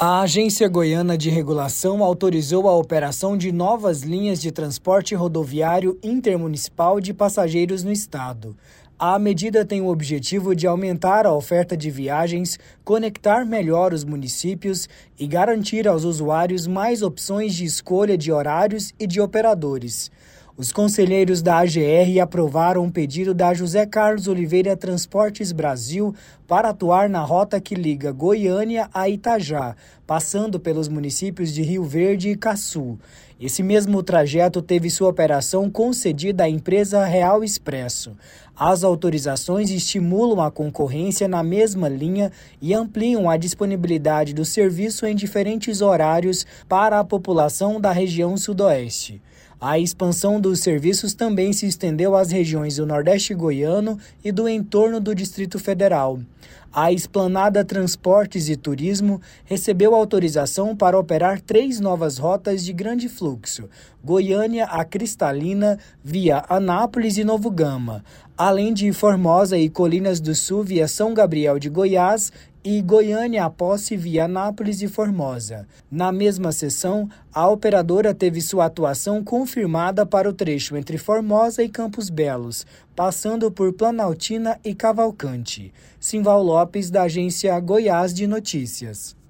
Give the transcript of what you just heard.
A Agência Goiana de Regulação autorizou a operação de novas linhas de transporte rodoviário intermunicipal de passageiros no estado. A medida tem o objetivo de aumentar a oferta de viagens, conectar melhor os municípios e garantir aos usuários mais opções de escolha de horários e de operadores. Os conselheiros da AGR aprovaram um pedido da José Carlos Oliveira Transportes Brasil para atuar na rota que liga Goiânia a Itajá, passando pelos municípios de Rio Verde e Caçu. Esse mesmo trajeto teve sua operação concedida à empresa Real Expresso. As autorizações estimulam a concorrência na mesma linha e ampliam a disponibilidade do serviço em diferentes horários para a população da região sudoeste. A expansão dos serviços também se estendeu às regiões do Nordeste Goiano e do entorno do Distrito Federal. A Esplanada Transportes e Turismo recebeu autorização para operar 3 novas rotas de grande fluxo: Goiânia a Cristalina, via Anápolis e Novo Gama, além de Formosa e Colinas do Sul via São Gabriel de Goiás e Goiânia a Posse via Anápolis e Formosa. Na mesma sessão, a operadora teve sua atuação confirmada para o trecho entre Formosa e Campos Belos, passando por Planaltina e Cavalcante. Simval Lopes, da agência Goiás de Notícias.